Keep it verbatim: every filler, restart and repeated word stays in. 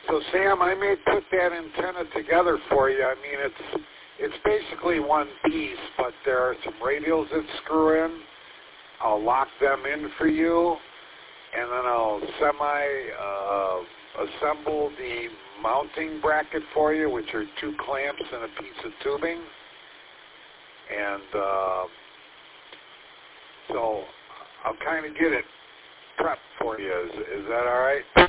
So Sam, I may put that antenna together for you. I mean, it's it's basically one piece, but there are some radials that screw in. I'll lock them in for you, and then I'll semi-assemble uh, the mounting bracket for you, which are two clamps and a piece of tubing. And uh, so I'll kind of get it prepped for you. Is, is that all right?